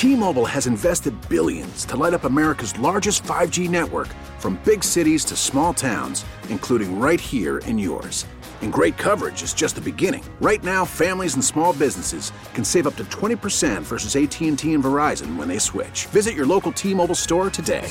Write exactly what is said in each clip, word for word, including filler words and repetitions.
T-Mobile has invested billions to light up America's largest five G network, from big cities to small towns, including right here in yours. And great coverage is just the beginning. Right now, families and small businesses can save up to twenty percent versus A T and T and Verizon when they switch. Visit your local T-Mobile store today.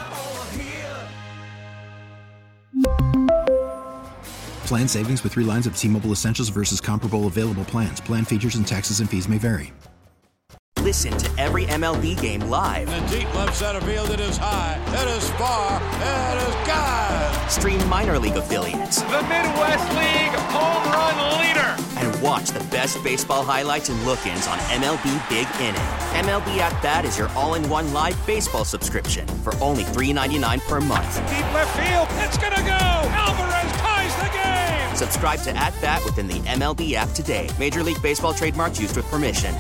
Plan savings with three lines of T-Mobile Essentials versus comparable available plans. Plan features and taxes and fees may vary. Listen to every M L B game live. In the deep left center field, it is high, it is far, it is gone. Stream minor league affiliates. The Midwest League home run leader. And watch the best baseball highlights and look-ins on M L B Big Inning. M L B At Bat is your all-in-one live baseball subscription for only three dollars and ninety-nine cents per month. Deep left field, it's gonna go. Alvarez ties the game. Subscribe to At Bat within the M L B app today. Major League Baseball trademarks used with permission.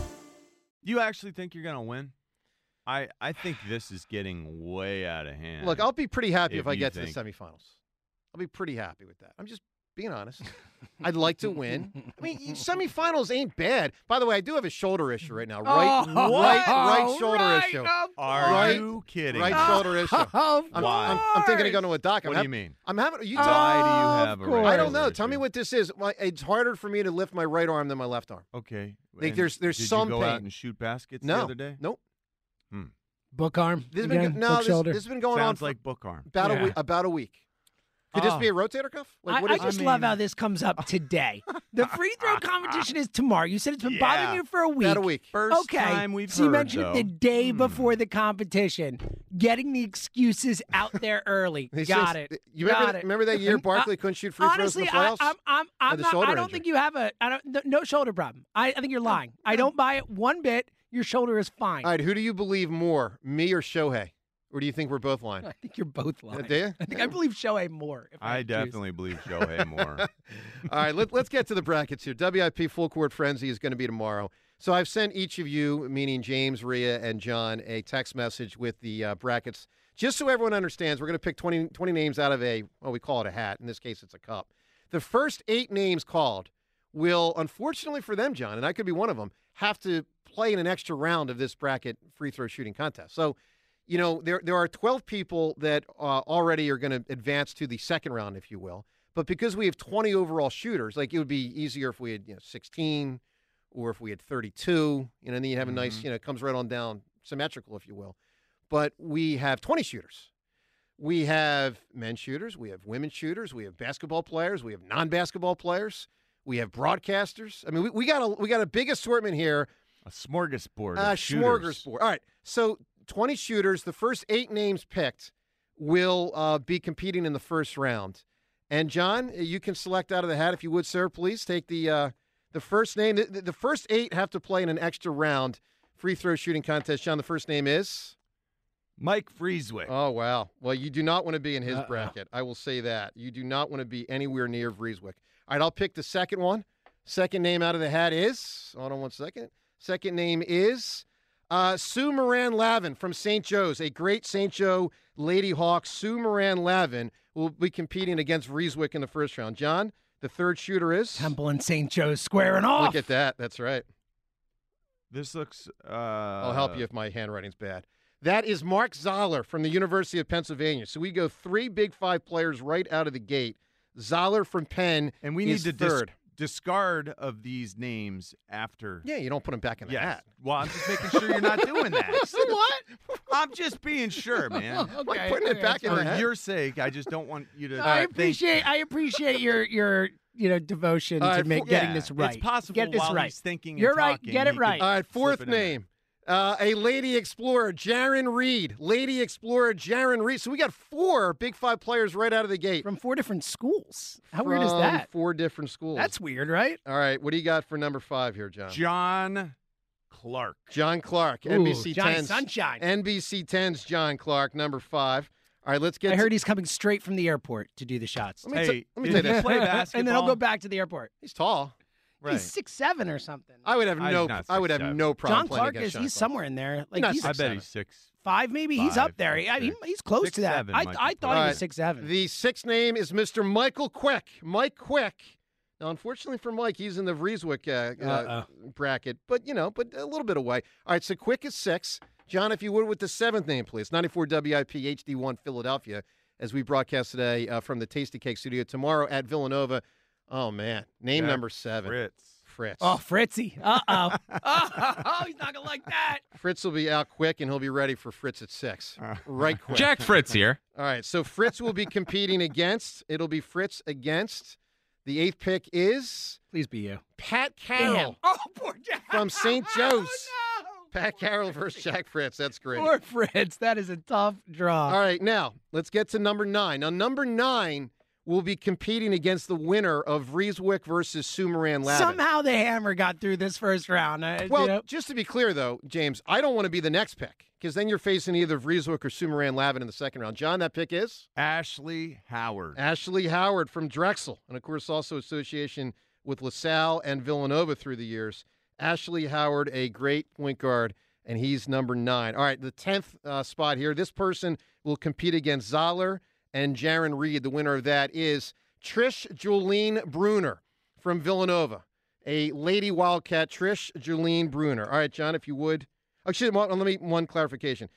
You actually think you're going to win? I I think this is getting way out of hand. Look, I'll be pretty happy if, if I get think. to the semifinals. I'll be pretty happy with that. I'm just being honest. I'd like to win. I mean, semifinals ain't bad. By the way, I do have a shoulder issue right now. Right, oh, right, right oh, shoulder right, issue. Are right, you kidding? Right me? shoulder issue. I'm, Why? I'm, I'm thinking of going to a doc. I'm What ha- do you mean? I'm having. You Why tell, do you have a right I don't know. shoulder Tell me issue? what this is. Well, it's harder for me to lift my right arm than my left arm. Okay. Like, And there's there's did some you go pain. out and shoot baskets no, the other day? Nope. Hmm. Book arm. This has again? been, no, Book this, shoulder. this has been going Sounds on for like book arm. about Yeah. a week. About a week. Could this Oh. be a rotator cuff? Like, I, what I is just I love mean- how this comes up today. The free throw competition is tomorrow. You said it's been Yeah. bothering you for a week. About a week. First Okay. time we've so you heard, mentioned though. it the day Hmm. before the competition, getting the excuses out there early. He Got says- it. You remember, Got that, it. remember that year And, Barkley uh, couldn't shoot free throws Honestly, in the I, playoffs? I'm, I'm, I'm Had the not, shoulder I don't injury. think you have a I don't, no, no shoulder problem. I, I think you're lying. I don't buy it one bit. Your shoulder is fine. All right, who do you believe more, me or Shohei? Or do you think we're both lying? I think you're both lying. do you? I think I believe Shohei more. If I, I had to choose. definitely believe Shohei more. All right, let, let's get to the brackets here. W I P Full Court Frenzy is going to be tomorrow. So I've sent each of you, meaning James, Rhea, and John, a text message with the uh, brackets. Just so everyone understands, we're going to pick twenty, twenty names out of a, well, we call it a hat. In this case, it's a cup. The first eight names called will, unfortunately for them, John, and I could be one of them, have to play in an extra round of this bracket free throw shooting contest. So, you know, there there are twelve people that uh, already are going to advance to the second round, if you will. But because we have twenty overall shooters, like it would be easier if we had, you know, sixteen or if we had thirty-two, you know, and then you have a nice, Mhm. you know, it comes right on down, symmetrical, if you will. But we have twenty shooters. We have men shooters. We have women shooters. We have basketball players. We have non-basketball players. We have broadcasters. I mean, we, we got a we got a big assortment here. A smorgasbord. Uh, of shooters. smorgasbord. All right. So twenty shooters. The first eight names picked will uh, be competing in the first round. And John, you can select out of the hat if you would, sir. Please take the uh, the first name. The, the first eight have to play in an extra round free throw shooting contest. John, the first name is Mike Frieswick. Oh wow. Well, you do not want to be in his Uh-oh. bracket. I will say that. You do not want to be anywhere near Frieswick. All right, I'll pick the second one. Second name out of the hat is. Hold on one second. Second name is uh, Sue Moran Lavin from Saint Joe's, a great Saint Joe Lady Hawk. Sue Moran Lavin will be competing against Frieswick in the first round. John, the third shooter is Temple and Saint Joe's squaring off. Look at that. That's right. This looks. Uh, I'll help you if my handwriting's bad. That is Mark Zoller from the University of Pennsylvania. So we go three Big Five players right out of the gate. Zoller from Penn And we need is to dis- third. discard of these names after. Yeah, you don't put them back in the Yes. hat. Well, I'm just making sure you're not doing that. What? I'm just being sure, man. Okay. putting it okay, back in For the hat. your sake, I just don't want you to. I think- appreciate. I appreciate your your you know devotion All to right, make for- getting Yeah, this right. It's possible Get this while right. he's thinking. You're and right. talking, Get it he right. could All right, fourth slip it in there. name. Uh, a lady explorer, Jaron Reed. Lady explorer, Jaron Reed. So we got four Big Five players right out of the gate. From four different schools. How weird is From that? Four different schools. That's weird, right? All right, what do you got for number five here, John? John Clark. John Clark, Ooh, N B C Johnny ten's. Sunshine. N B C ten's John Clark, number five. All right, let's get I to- heard he's coming straight from the airport to do the shots. Let me, Hey, t- let me did tell you you this. play basketball? and then I'll go back to the airport. He's tall. Right. He's six seven or something. I would have I- no he's not I would have six seven. no problem John playing Clark against is John he's Clark. somewhere in there. Like not he's I six bet seven. he's six. five, maybe. he's five, up there. I mean, six. he's close Six, to that. seven I, might be I thought All he right. was six seven. The sixth name is Mister Michael Quick. Mike Quick, Now, unfortunately for Mike, he's in the Vrieswick uh, uh, Uh-oh. bracket, but, you know, but a little bit away. All right, so Quick is six. John, if you would, with the seventh name, please. ninety-four W I P H D one Philadelphia, as we broadcast today uh, from the Tasty Cake studio. Tomorrow at Villanova. Oh, man. Name Jack number seven. Fritz. Fritz. Oh, Fritzy. Uh-oh. oh, he's not going to like that. Fritz will be out quick, and he'll be ready for Fritz at six. Right quick. Jack Fritz here. All right, so Fritz will be competing against, it'll be Fritz against, the eighth pick is Please be you. Pat Carroll Oh, poor Jack. from Saint Joe's. Oh, no. Pat Carroll versus Jack Fritz. That's great. Poor Fritz. That is a tough draw. All right, now let's get to number nine. Now, number nine will be competing against the winner of Vrieswick versus Sumaran Lavin. Somehow the Hammer got through this first round. Uh, Well, you know, just to be clear, though, James, I don't want to be the next pick because then you're facing either Vrieswick or Sumaran Lavin in the second round. John, that pick is? Ashley Howard. Ashley Howard from Drexel, and of course also association with LaSalle and Villanova through the years. Ashley Howard, a great point guard, and he's number nine. All right, the tenth uh, spot here. This person will compete against Zoller and Jaron Reed. The winner of that is Trish Julene Bruner from Villanova, a Lady Wildcat. Trish Julene Bruner. All right, John, if you would. Actually, let me one clarification.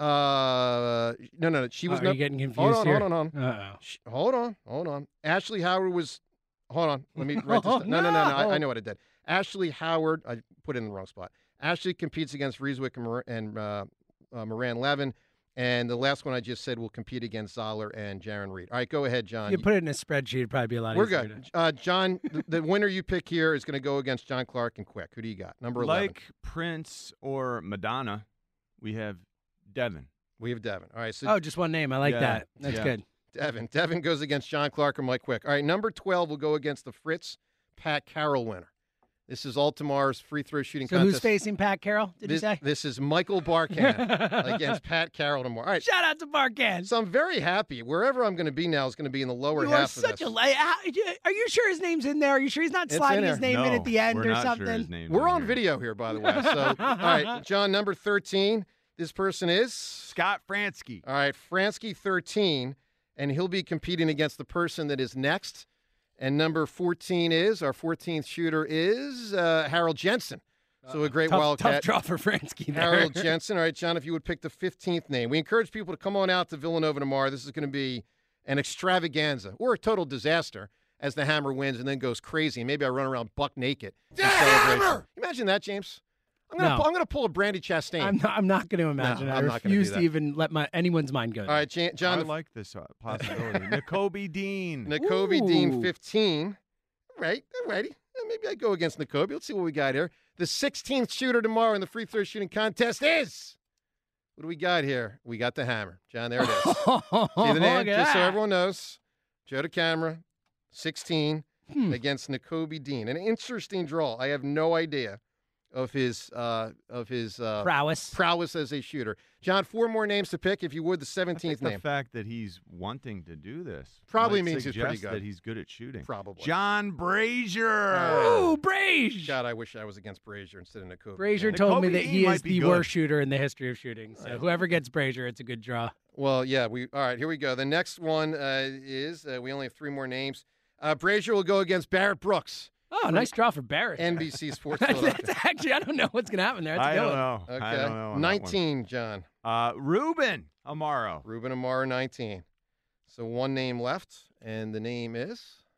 Uh, no, no, no. She was oh, are not. you getting confused Hold on, here? hold on, hold on. Uh-oh. Sh- Hold on, hold on. Ashley Howard was. Hold on. Let me write this. Oh, down. No, no, no, no. no. I, I know what I did. Ashley Howard. I put it in the wrong spot. Ashley competes against Vrieswick and, Mor- and uh, uh, Moran Levin. And the last one I just said will compete against Zoller and Jaron Reed. All right, go ahead, John. You put it in a spreadsheet, it'd probably be a lot We're easier. good. to- Uh, John, the, the winner you pick here is going to go against John Clark and Quick. Who do you got? Number eleven. Like Prince or Madonna, we have Devin. We have Devin. All right, so Oh, just one name. I like Yeah, that. That's yeah. good. Devin. Devin goes against John Clark or Mike Quick. All right, number twelve will go against the Fritz Pat Carroll winner. This is Altamar's free throw shooting So contest. who's facing Pat Carroll, did this, you say? This is Michael Barkan against Pat Carroll tomorrow. All right, Shout out to Barkan. so I'm very happy. Wherever I'm going to be now is going to be in the lower You are half of such this. a la- how- Are you sure his name's in there? Are you sure he's not It's in sliding there. his name no, in at the end we're or not something? Sure his name's We're in on here. video here, by the way. So, all right, John, number thirteen. This person is Scott Fransky. All right, Fransky thirteen, and he'll be competing against the person that is next. And number fourteen is, our fourteenth shooter is uh, Harold Jensen. So a great Tough, Wildcat. tough draw for Fransky there. Harold Jensen. All right, John, if you would pick the fifteenth name. We encourage people to come on out to Villanova tomorrow. This is going to be an extravaganza or a total disaster as the Hammer wins and then goes crazy. Maybe I run around buck naked. The Hammer! Imagine that, James. I'm going to No. pull, I'm going to pull a Brandy Chastain. I'm not, I'm not going to imagine. No, I I'm not gonna do refuse to that. even let my anyone's mind go. All right, Jan, John. I the like this uh, possibility. N'Kobe Dean. N'Kobe Dean, Ooh. fifteen. Right, all righty. Eh, Maybe I go against N'Kobe. Let's see what we got here. The sixteenth shooter tomorrow in the free throw shooting contest is. What do we got here? We got the Hammer. John, there it is. See the name? Look at Just so that. everyone knows. Joe to camera, sixteen Hmm. against N'Kobe Dean. An interesting draw. I have no idea of his uh, of his uh, Prowess. prowess as a shooter. John, four more names to pick. If you would, the I think seventeenth the name. fact that he's wanting to do this Probably might means he's pretty suggest good. that he's good at shooting. Probably. John Brazier. Ooh, Brage. God, I wish I was against Brazier instead of N'Kobe. Brazier Dean. told me N'Kobe that Dean he might is be the good. worst shooter in the history of shooting. So whoever gets Brazier, it's a good draw. Well, yeah. We all right. Here we go. The next one uh, is uh, we only have three more names. Uh, Brazier will go against Barrett Brooks, Oh, nice draw for Barrett. N B C Sports That's Philadelphia. actually, I don't know what's going to happen there. That's a I good don't one. know. Okay, I don't know. on that one. nineteen, John. Uh, Ruben Amaro. Ruben Amaro, nineteen. So one name left, and the name is,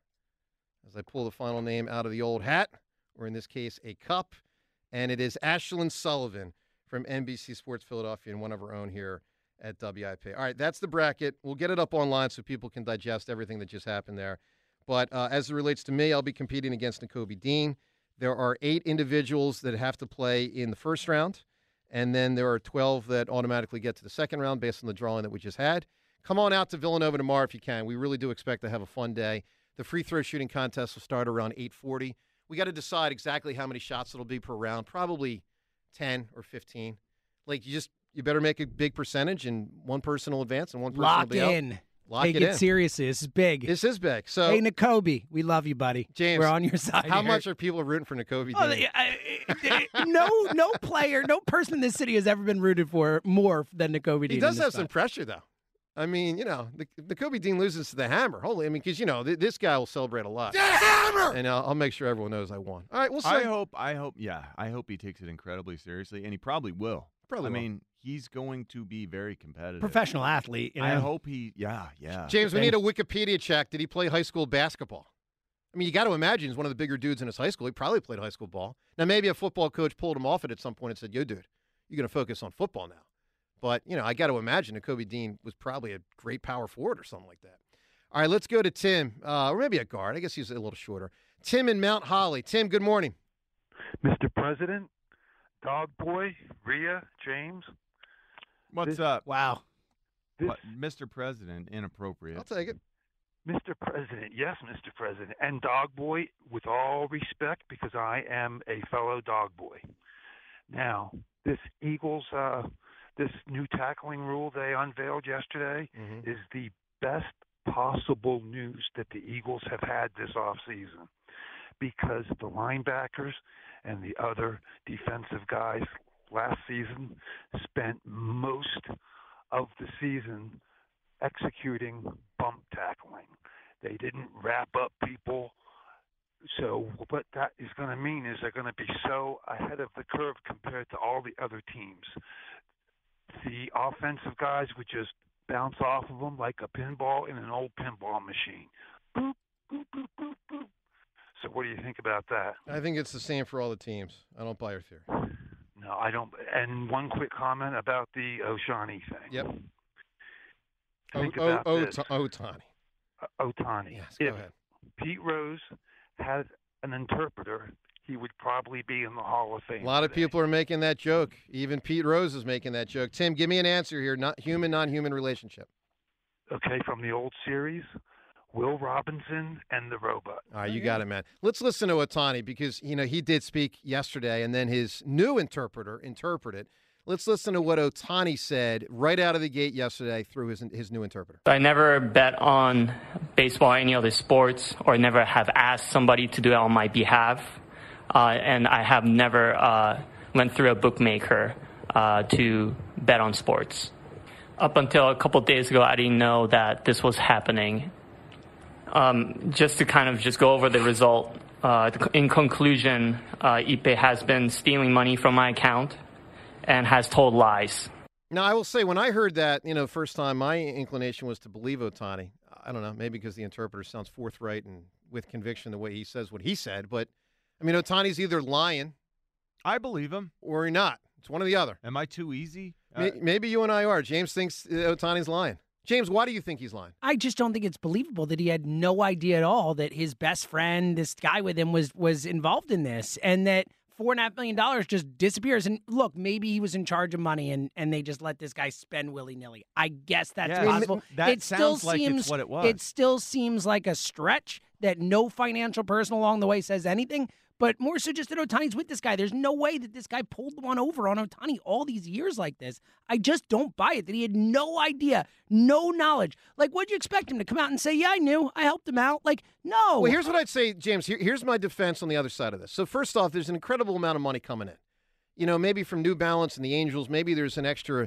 as I pull the final name out of the old hat, or in this case, a cup, and it is Ashlyn Sullivan from N B C Sports Philadelphia and one of our own here at W I P. All right, that's the bracket. We'll get it up online so people can digest everything that just happened there. But uh, as it relates to me, I'll be competing against N'Kobe Dean. There are eight individuals that have to play in the first round, and then there are twelve that automatically get to the second round based on the drawing that we just had. Come on out to Villanova tomorrow if you can. We really do expect to have a fun day. The free throw shooting contest will start around eight forty. We got to decide exactly how many shots it'll be per round, probably ten or fifteen. Like, you just you better make a big percentage, and one person will advance and one person will Lock be out. in. Lock Take it it, in. seriously. This is big. This is big. So, hey, N'Kobe, we love you, buddy. James, we're on your side. how here. much are people rooting for N'Kobe Dean? Oh, they- I- I- no, no player, no person in this city has ever been rooted for more than N'Kobe Dean. He in does this have some spot. pressure, though. I mean, you know, the, the Kobe Dean loses to the Hammer. Holy, I mean, because, you know, th- this guy will celebrate a lot. The Hammer! And I'll, I'll make sure everyone knows I won. All right, we'll see. I hope, I hope, yeah, I hope he takes it incredibly seriously, and he probably will. Probably I will. mean, he's going to be very competitive. Professional athlete. You know? I hope he, yeah, yeah. James, we need a Wikipedia check. Did he play high school basketball? I mean, you got to imagine he's one of the bigger dudes in his high school. He probably played high school ball. Now, maybe a football coach pulled him off it at some point and said, yo, dude, you're going to focus on football now. But, you know, I got to imagine that Kobe Dean was probably a great power forward or something like that. All right, let's go to Tim, uh, or maybe a guard. I guess he's a little shorter. Tim in Mount Holly. Tim, good morning. Mister President, Dog Boy, Rhea, James. What's this, up? Wow. This, what, Mister President, inappropriate. I'll take it. Mister President, yes, Mister President. And Dog Boy, with all respect, because I am a fellow dog boy. Now, this Eagles, uh, this new tackling rule they unveiled yesterday Mm-hmm. is the best possible news that the Eagles have had this offseason, because the linebackers and the other defensive guys last season spent most of the season executing bump tackling. They didn't wrap up people. So what that is going to mean is they're going to be so ahead of the curve compared to all the other teams. The offensive guys would just bounce off of them like a pinball in an old pinball machine. Boop, boop, boop, boop, boop. So what do you think about that? I think it's the same for all the teams. I don't buy your theory. No, I don't. And one quick comment about the Oshani thing. Yep. Think oh, about oh, this. oh, Otani. Uh, Otani. Yes, go if ahead. Pete Rose had an interpreter, he would probably be in the Hall of Fame. A lot of today. people are making that joke. Even Pete Rose is making that joke. Tim, give me an answer here. Not human, non-human relationship. Okay, from the old series, Will Robinson and the Robot. All right, you got it, man. Let's listen to Otani because, you know, he did speak yesterday, and then his new interpreter interpreted. Let's listen to what Otani said right out of the gate yesterday through his his new interpreter. I never bet on baseball or any other sports, or never have asked somebody to do it on my behalf. Uh, and I have never uh, went through a bookmaker uh, to bet on sports. Up until a couple of days ago, I didn't know that this was happening. Um, just to kind of just go over the result, uh, in conclusion, uh, Ippei has been stealing money from my account and has told lies. Now, I will say, when I heard that, you know, first time, my inclination was to believe Otani. I don't know, maybe because the interpreter sounds forthright and with conviction the way he says what he said. But, I mean, Otani's either lying. I believe him. Or not. It's one or the other. Am I too easy? May- Uh, maybe you and I are. James thinks uh, Otani's lying. James, why do you think he's lying? I just don't think it's believable that he had no idea at all that his best friend, this guy with him, was was involved in this, and that four and a half million dollars just disappears. And look, maybe he was in charge of money, and, and they just let this guy spend willy nilly. I guess that's Yeah, possible. that it still sounds like it's seems what it was. It still seems like a stretch that no financial person along the way says anything. But more so just that Otani's with this guy. There's no way that this guy pulled one over on Otani all these years like this. I just don't buy it, that he had no idea, no knowledge. Like, what'd you expect him to come out and say, yeah, I knew, I helped him out? Like, no. Well, here's what I'd say, James. Here, here's my defense on the other side of this. So first off, there's an incredible amount of money coming in. You know, maybe from New Balance and the Angels, maybe there's an extra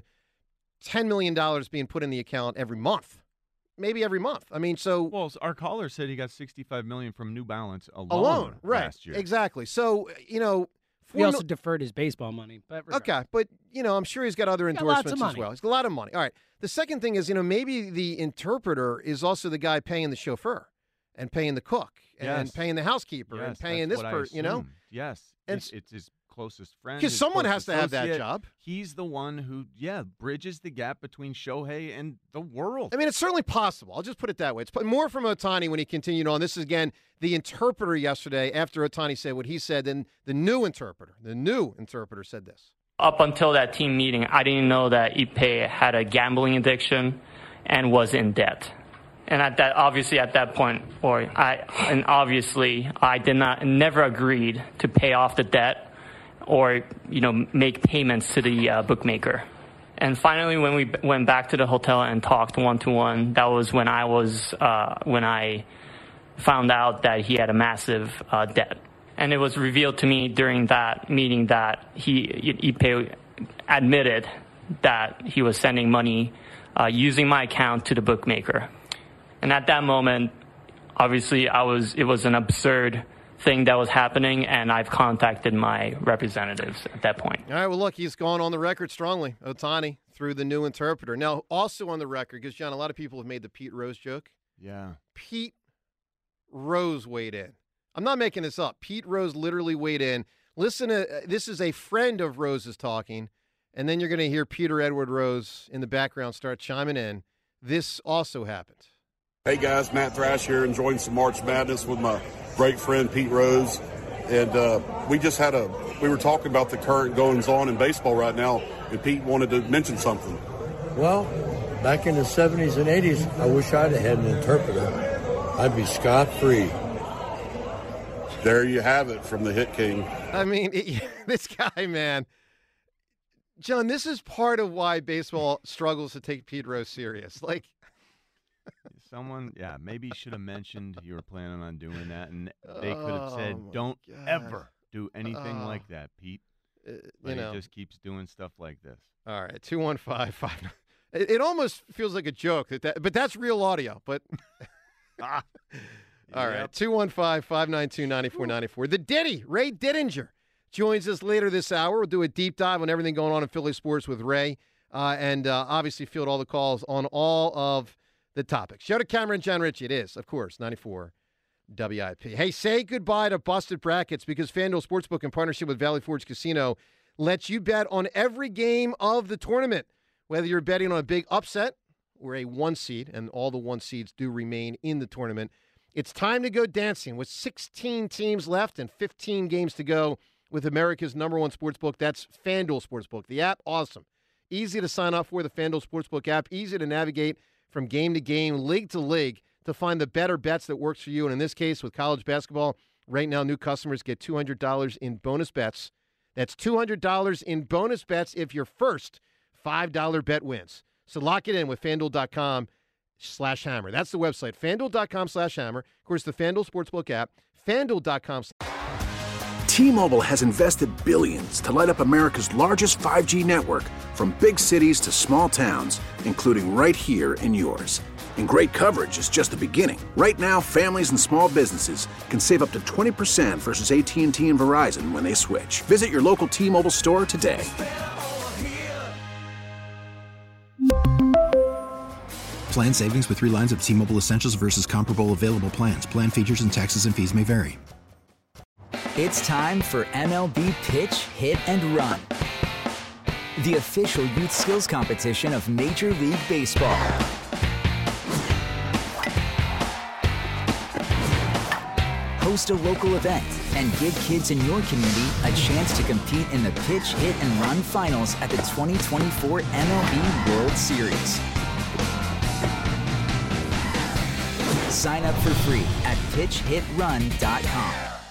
ten million dollars being put in the account every month. Maybe every month. I mean, so well, our caller said he got sixty-five million dollars from New Balance alone, alone, right? last year. Exactly. So, you know, He also mil- deferred his baseball money. But okay, but you know, I'm sure he's got other He's got lots of endorsements as money. well. He's got a lot of money. All right. The second thing is, you know, maybe the interpreter is also the guy paying the chauffeur and paying the cook and Yes. paying the housekeeper Yes, and paying that's this what I person. You know, assumed. Yes, And it's, it's his closest friend. 'Cause his someone close has to have that associate. job. He's the one who, yeah, bridges the gap between Shohei and the world. I mean, it's certainly possible. I'll just put it that way. It's more from Otani when he continued on. This is, again, the interpreter yesterday after Otani said what he said. Then the new interpreter, the new interpreter said this. Up until that team meeting, I didn't know that Ippei had a gambling addiction and was in debt. And at that, obviously, at that point, or I, and obviously, I did not, never agreed to pay off the debt or, you know, make payments to the uh, bookmaker. And finally, when we b- went back to the hotel and talked one to one, that was when I was, uh, when I found out that he had a massive uh, debt. And it was revealed to me during that meeting that he, Ippei admitted that he was sending money uh, using my account to the bookmaker. And at that moment, obviously, I was it was an absurd thing that was happening, and I've contacted my representatives at that point. All right, well, look, he's gone on the record strongly, Ohtani, through the new interpreter. Now, also on the record, because, John, a lot of people have made the Pete Rose joke. Yeah. Pete Rose weighed in. I'm not making this up. Pete Rose literally weighed in. Listen, to, uh, this is a friend of Rose's talking, and then you're going to hear Peter Edward Rose in the background start chiming in. This also happened. Hey, guys, Matt Thrash here, enjoying some March Madness with my great friend Pete Rose. And uh, we just had a, we were talking about the current goings-on in baseball right now, and Pete wanted to mention something. Well, back in the seventies and eighties, I wish I'd have had an interpreter. I'd be scot-free. There you have it from the Hit King. I mean, it, this guy, man. John, this is part of why baseball struggles to take Pete Rose serious. Like, someone, yeah, maybe should have mentioned you were planning on doing that, and they could have said, oh don't God. ever do anything uh, like that, Pete. Uh, but you know. he just keeps doing stuff like this. All right, two one five five. It, it almost feels like a joke, that, that but that's real audio. But ah. All Yep. right, two one five, five nine two, nine four nine four. The Diddy, Ray Didinger, joins us later this hour. We'll do a deep dive on everything going on in Philly sports with Ray, uh, and uh, obviously field all the calls on all of the topics. Joe DeCamara and John Ritchie, it is, of course, ninety-four W I P. Hey, say goodbye to busted brackets because FanDuel Sportsbook, in partnership with Valley Forge Casino, lets you bet on every game of the tournament, whether you're betting on a big upset or a one seed, and all the one seeds do remain in the tournament. It's time to go dancing with sixteen teams left and fifteen games to go with America's number one sportsbook. That's FanDuel Sportsbook. The app, awesome. Easy to sign up for, the FanDuel Sportsbook app. Easy to navigate from game to game, league to league, to find the better bets that works for you. And in this case, with college basketball, right now new customers get two hundred dollars in bonus bets. That's two hundred dollars in bonus bets if your first five dollar bet wins. So lock it in with FanDuel.com slash hammer. That's the website, FanDuel.com slash hammer. Of course, the FanDuel Sportsbook app, FanDuel.com. T-Mobile has invested billions to light up America's largest five G network, from big cities to small towns, including right here in yours. And great coverage is just the beginning. Right now, families and small businesses can save up to twenty percent versus A T and T and Verizon when they switch. Visit your local T-Mobile store today. Plan savings with three lines of T-Mobile Essentials versus comparable available plans. Plan features and taxes and fees may vary. It's time for M L B Pitch, Hit, and Run, the official youth skills competition of Major League Baseball. Host a local event and give kids in your community a chance to compete in the Pitch, Hit, and Run finals at the twenty twenty-four M L B World Series. Sign up for free at pitch hit run dot com.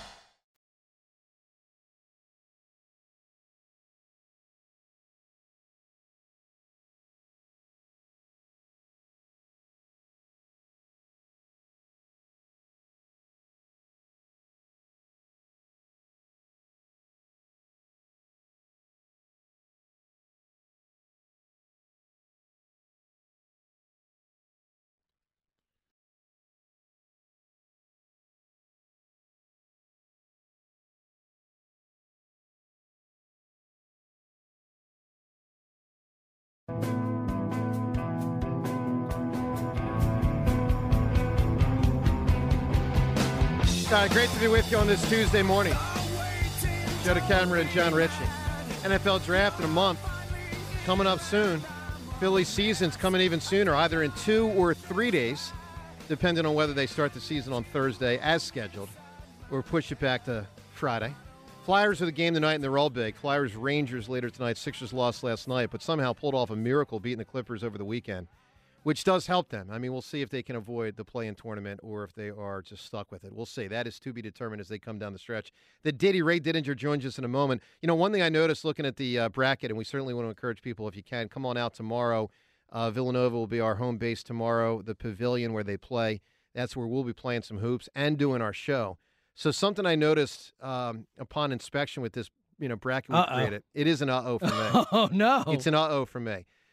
Uh, great to be with you on this Tuesday morning. Joe DeCamara and John Ritchie. N F L draft in a month. Coming up soon. Philly season's coming even sooner, either in two or three days, depending on whether they start the season on Thursday as scheduled or push it back to Friday. Flyers are the game tonight, and they're all big. Flyers Rangers later tonight. Sixers lost last night, but somehow pulled off a miracle beating the Clippers over the weekend, which does help them. I mean, we'll see if they can avoid the play-in tournament or if they are just stuck with it. We'll see. That is to be determined as they come down the stretch. The Diddy, Ray Didinger, joins us in a moment. You know, one thing I noticed looking at the uh, bracket, and we certainly want to encourage people, if you can, come on out tomorrow. Uh, Villanova will be our home base tomorrow, the Pavilion where they play. That's where we'll be playing some hoops and doing our show. So something I noticed um, upon inspection with this, you know, bracket we Uh-oh. created, it is an uh-oh for me. Oh, no. It's an uh-oh for me.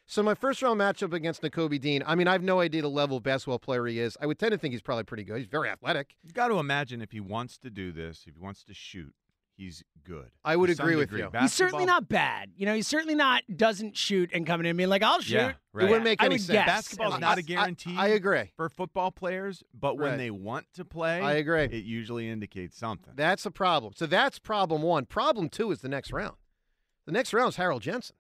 So my first round matchup against Nakobe Dean, I mean, I have no idea the level of basketball player he is. I would tend to think he's probably pretty good. He's very athletic. You've got to imagine if he wants to do this, if he wants to shoot, he's good. I would To some agree with degree. you. He's certainly Basketball- not bad. You know, he's certainly not doesn't shoot and coming in and being like, I'll shoot. Yeah, right. It wouldn't make I any would sense. guess, Basketball's at not a least. guarantee. I agree. For football players, but when Right. they want to play, I agree. It usually indicates something. That's a problem. So that's problem one. Problem two is the next round. The next round is Harold Jensen.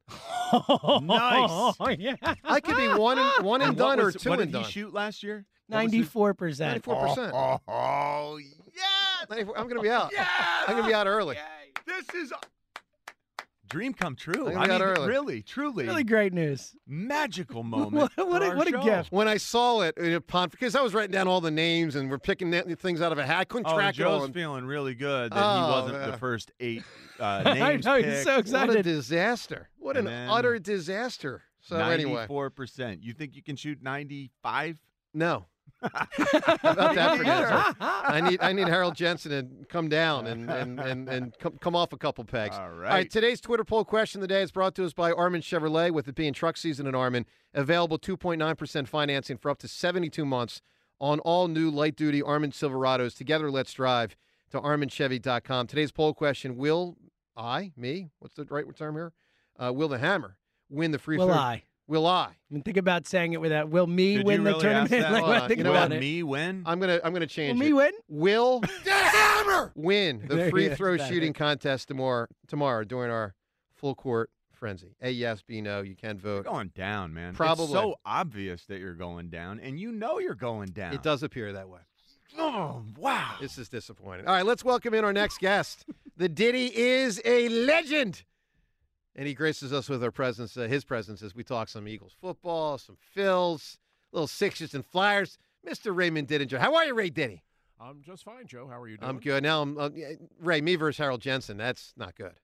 Nice. yeah. I could be one and one and And done what or was- two what and did done. he shoot last year? Ninety-four percent. Ninety-four percent. Oh, oh, yeah. I'm going to be out. Yeah. I'm going to be out early. This is a dream come true. I I got mean, early. really, truly, Really great news. magical moment. What- what for a- our what a show. gift. When I saw it, in upon because I was writing down all the names and we're picking na- things out of a hat. I couldn't Oh, track it all. Joe's And- feeling really good that Oh, he wasn't man. the first eight uh, I names know, he's picked. so What a excited. disaster. What And an then utter disaster. So anyway, ninety-four percent. You think you can shoot ninety-five? no. About that for now. I need I need Harold Jensen to come down and and and, and come, come off a couple pegs. All right. All right. Today's Twitter poll question of the day is brought to us by Armin Chevrolet. With it being truck season in Armin, available two point nine percent financing for up to seventy-two months on all new light duty Armin Silverados. Together, let's drive to armin chevy dot com. Today's poll question: Will I, me, what's the right term here? Uh, will the Hammer win the free Will throw? I? Will I? I mean, think about saying it with that. Will me Did win you the really tournament? ask that? Like, Hold when I on. think You know about what? it. Me win? I'm gonna I'm gonna change Will it. me win? Will the Hammer win the There free he is, throw that shooting is. contest tomorrow tomorrow during our full court frenzy? A yes, B no. You can You're vote. going down, man. Probably. It's so obvious that you're going down, and you know you're going down. It does appear that way. Oh, wow. This is disappointing. All right, let's welcome in our next guest. The Diddy is a legend. And he graces us with our presence, uh, his presence, as we talk some Eagles football, some Phils, little Sixers and Flyers. Mister Raymond Diddinger. How are you, Ray Diddy? I'm just fine, Joe. How are you doing? I'm good. Now, I'm, uh, Ray, me versus Harold Jensen. That's not good.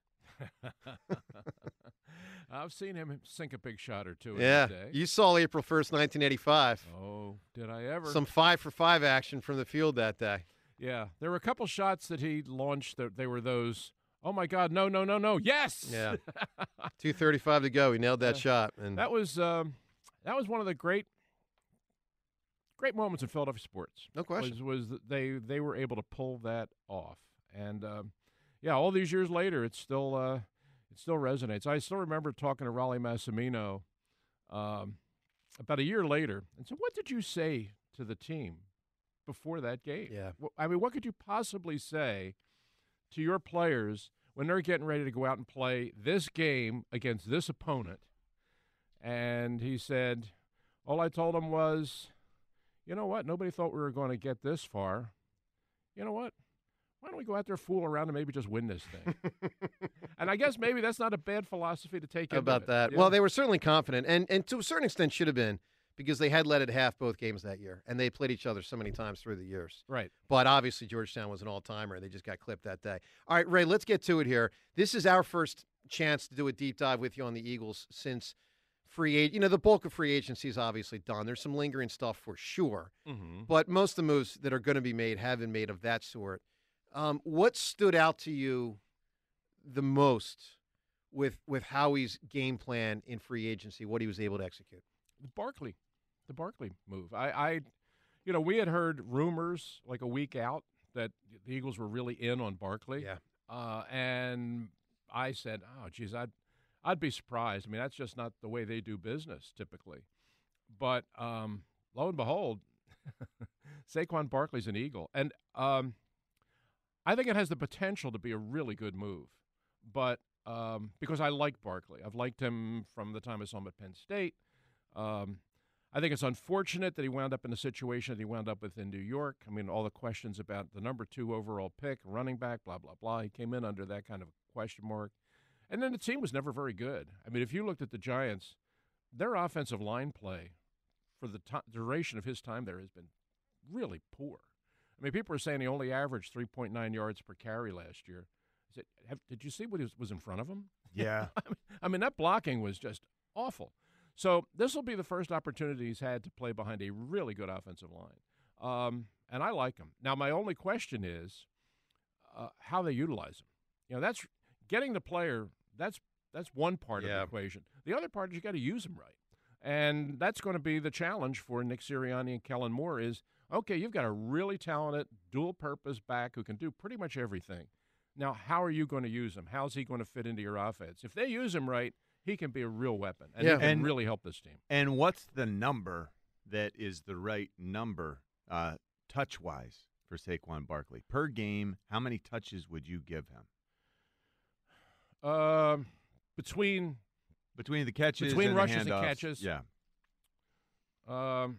I've seen him sink a big shot or two in Yeah. his day. You saw April first, nineteen eighty-five. Oh, did I ever? Some five for five action from the field that day. Yeah, there were a couple shots that he launched that they were those, oh, my God, no, no, no, no, yes! Yeah. two thirty-five to go. He nailed that Yeah. shot. And That was um, that was one of the great great moments in Philadelphia sports. No question. Was, was that they, they were able to pull that off. And, um, yeah, all these years later, it's still uh, it still resonates. I still remember talking to Raleigh Massimino um, about a year later and said, what did you say to the team before that game? Yeah. Wh- I mean, what could you possibly say to your players when they're getting ready to go out and play this game against this opponent? And he said, all I told him was, you know what? Nobody thought we were going to get this far. You know what? Why don't we go out there, fool around, and maybe just win this thing? And I guess maybe that's not a bad philosophy to take How into about it. that? Yeah. Well, they were certainly confident, and and to a certain extent should have been, because they had led at half both games that year, and they played each other so many times through the years. Right. But obviously Georgetown was an all-timer. They just got clipped that day. All right, Ray, let's get to it here. This is our first chance to do a deep dive with you on the Eagles since free agent. You know, the bulk of free agency is obviously done. There's some lingering stuff for sure, Mhm. but most of the moves that are going to be made have been made of that sort. Um, what stood out to you the most with with Howie's game plan in free agency, what he was able to execute? Barkley, the Barkley move. I, I, you know, we had heard rumors like a week out that the Eagles were really in on Barkley. Yeah. Uh, and I said, oh, geez, I'd, I'd be surprised. I mean, that's just not the way they do business typically. But um, lo and behold, Saquon Barkley's an Eagle. And um, I think it has the potential to be a really good move. But um, because I like Barkley. I've liked him from the time I saw him at Penn State. Um, I think it's unfortunate that he wound up in the situation that he wound up with in New York. I mean, all the questions about the number two overall pick, running back, blah, blah, blah. He came in under that kind of question mark. And then the team was never very good. I mean, if you looked at the Giants, their offensive line play for the t- duration of his time there has been really poor. I mean, people are saying he only averaged three point nine yards per carry last year. I said, have, did you see what was, was in front of him? Yeah. I, mean, I mean, that blocking was just awful. So this will be the first opportunity he's had to play behind a really good offensive line. Um, and I like him. Now, my only question is uh, how they utilize him. You know, that's getting the player, that's that's one part Yeah. of the equation. The other part is you got to use him right. And that's going to be the challenge for Nick Sirianni and Kellen Moore is, okay, you've got a really talented dual-purpose back who can do pretty much everything. Now, how are you going to use him? How's he going to fit into your offense? If they use him right, he can be a real weapon, and yeah. he can and, really help this team. And what's the number that is the right number uh, touch-wise for Saquon Barkley? Per game, how many touches would you give him? Um, between between the catches, between and rushes the and catches, yeah. Um,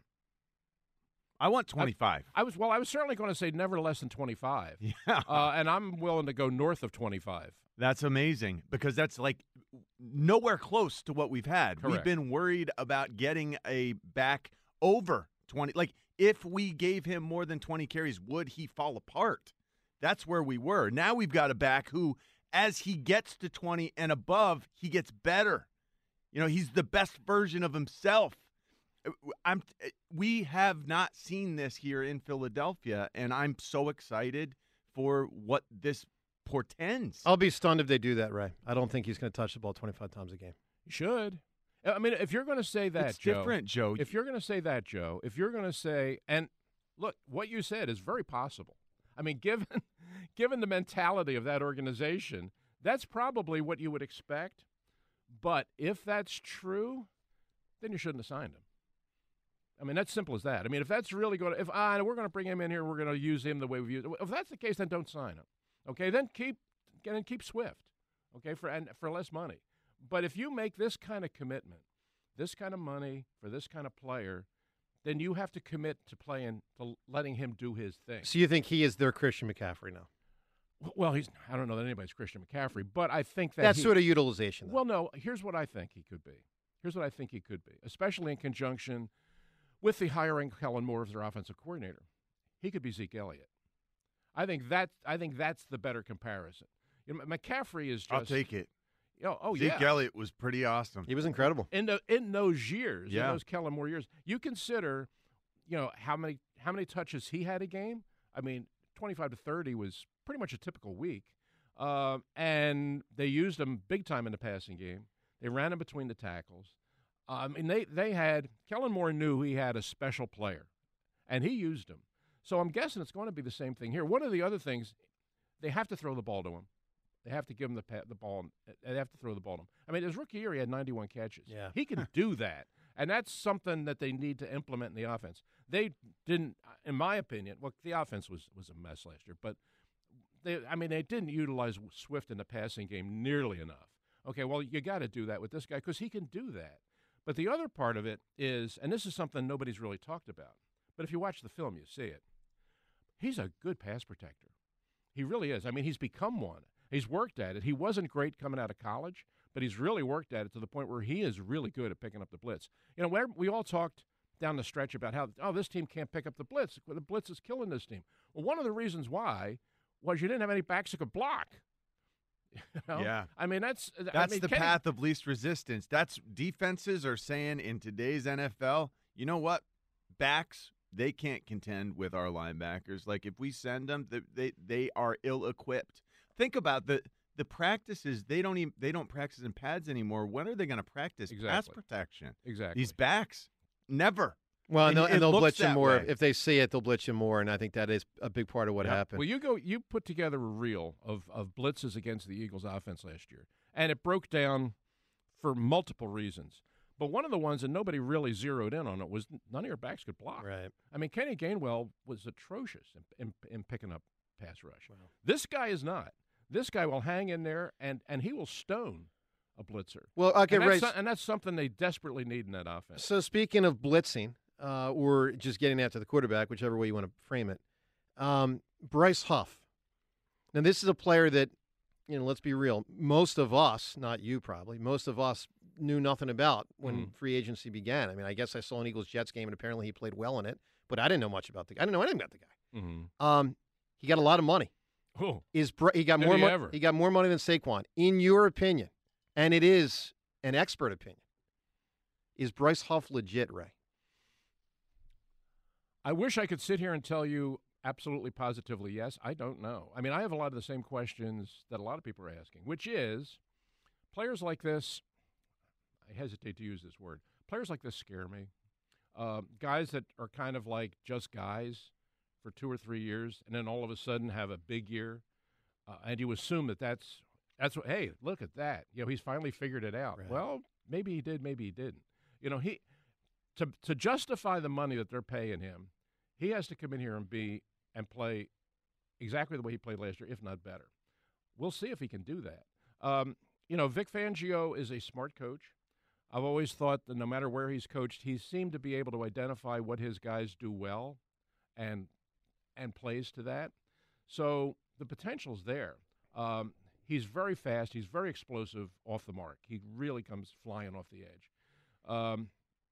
I want twenty-five. I, I was well. I was certainly going to say never less than twenty-five. Yeah, uh, and I'm willing to go north of twenty-five. That's amazing because that's like nowhere close to what we've had. Correct. We've been worried about getting a back over twenty. Like if we gave him more than twenty carries, would he fall apart? That's where we were. Now we've got a back who, as he gets to twenty and above, he gets better. You know, he's the best version of himself. I'm. We have not seen this here in Philadelphia, and I'm so excited for what this portends. I'll be stunned if they do that, Ray. I don't think he's going to touch the ball twenty-five times a game. He should. I mean, if you're going to say that, it's Joe, different, Joe. If you're going to say that, Joe, if you're going to say, and look, what you said is very possible. I mean, given given the mentality of that organization, that's probably what you would expect. But if that's true, then you shouldn't have signed him. I mean, that's simple as that. I mean, if that's really going to, if ah, we're going to bring him in here, we're going to use him the way we use. If that's the case, then don't sign him. Okay, then keep, then keep Swift. Okay, for and for less money. But if you make this kind of commitment, this kind of money for this kind of player, then you have to commit to playing, to letting him do his thing. So you think he is their Christian McCaffrey now? Well, he's. I don't know that anybody's Christian McCaffrey, but I think that that's he, sort of utilization. Though. Well, no. Here's what I think he could be. Here's what I think he could be, especially in conjunction with the hiring Kellen Moore as their offensive coordinator. He could be Zeke Elliott. I think that. I think that's the better comparison. You know, McCaffrey is just. I'll take it. You know, oh Zeke yeah, Elliott was pretty awesome. He was incredible in the in those years. Yeah. In those Kellen Moore years. You consider, you know, how many how many touches he had a game. I mean, twenty-five to thirty was pretty much a typical week. Um, and they used him big time in the passing game. They ran him between the tackles. I mean, they, they had – Kellen Moore knew he had a special player, and he used him. So I'm guessing it's going to be the same thing here. One of the other things, they have to throw the ball to him. They have to give him the the ball. They have to throw the ball to him. I mean, his rookie year, he had ninety-one catches. Yeah. He can do that, and that's something that they need to implement in the offense. They didn't, in my opinion – well, the offense was, was a mess last year, but – They, I mean, they didn't utilize Swift in the passing game nearly enough. Okay, well, you got to do that with this guy because he can do that. But the other part of it is, and this is something nobody's really talked about, but if you watch the film, you see it. He's a good pass protector. He really is. I mean, he's become one. He's worked at it. He wasn't great coming out of college, but he's really worked at it to the point where he is really good at picking up the blitz. You know, we all talked down the stretch about how, oh, this team can't pick up the blitz. The blitz is killing this team. Well, one of the reasons why was you didn't have any backs that could block. You know? Yeah. I mean, that's that's I mean, the Kenny, path of least resistance. That's defenses are saying in today's N F L, you know what? Backs, they can't contend with our linebackers. Like if we send them, they they, they are ill-equipped. Think about the the practices. They don't even they don't practice in pads anymore. When are they going to practice Exactly. pass protection? Exactly. These backs, never. Well, and, It- they'll, it and they'll looks blitz you that more. way. If they see it, they'll blitz you more, and I think that is a big part of what Yeah. happened. Well, you go. You put together a reel of of blitzes against the Eagles' offense last year, and it broke down for multiple reasons. But one of the ones that nobody really zeroed in on it was none of your backs could block. Right. I mean, Kenny Gainwell was atrocious in, in, in picking up pass rush. Wow. This guy is not. This guy will hang in there, and and he will stone a blitzer. Well, okay, and that's, Ray. so- and that's something they desperately need in that offense. So speaking of blitzing, uh, or just getting after the quarterback, whichever way you want to frame it, um, Bryce Huff. Now, this is a player that, you know, let's be real, most of us, not you probably, most of us knew nothing about when Mhm. free agency began. I mean, I guess I saw an Eagles-Jets game, and apparently he played well in it, but I didn't know much about the guy. I didn't know anything about the guy. Mm-hmm. Um, he got a lot of money. Oh, Is Br- he got Did more he money? ever? He got more money than Saquon, in your opinion, and it is an expert opinion. Is Bryce Huff legit, Ray? I wish I could sit here and tell you absolutely positively yes. I don't know. I mean, I have a lot of the same questions that a lot of people are asking, which is players like this, I hesitate to use this word. Players like this scare me. Uh, guys that are kind of like just guys for two or three years, and then all of a sudden have a big year, uh, and you assume that that's that's what. Hey, look at that! You know, he's finally figured it out. Right. Well, maybe he did, maybe he didn't. You know, he to to justify the money that they're paying him, he has to come in here and be and play exactly the way he played last year, if not better. We'll see if he can do that. Um, you know, Vic Fangio is a smart coach. I've always thought that no matter where he's coached, he seemed to be able to identify what his guys do well and and plays to that. So the potential's there. Um, he's very fast. He's very explosive off the mark. He really comes flying off the edge. Um,